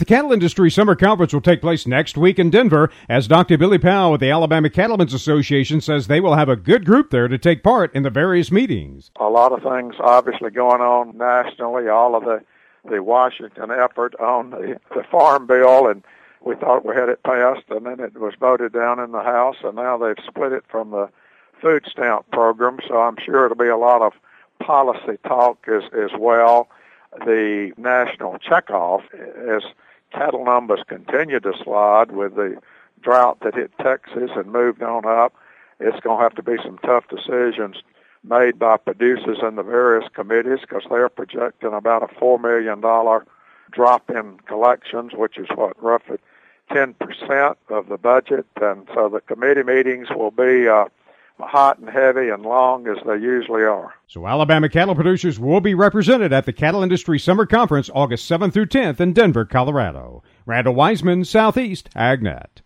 Cattle Industry Summer Conference will take place next week in Denver, as Dr. Billy Powell with the Alabama Cattlemen's Association says they will have a good group there to take part in the various meetings. A lot of things obviously going on nationally, all of the Washington effort on the Farm Bill, and we thought we had it passed, and then it was voted down in the House, and now they've split it from the food stamp program, so I'm sure it'll be a lot of policy talk as well. The national checkoff, as cattle numbers continue to slide with the drought that hit Texas and moved on up, it's going to have to be some tough decisions made by producers in the various committees, because they're projecting about a $4 million drop in collections, which is roughly 10% of the budget. And so the committee meetings will be hot and heavy and long, as they usually are. So Alabama cattle producers will be represented at the Cattle Industry Summer Conference August 7th through 10th in Denver, Colorado. Randall Wiseman, Southeast AgNet.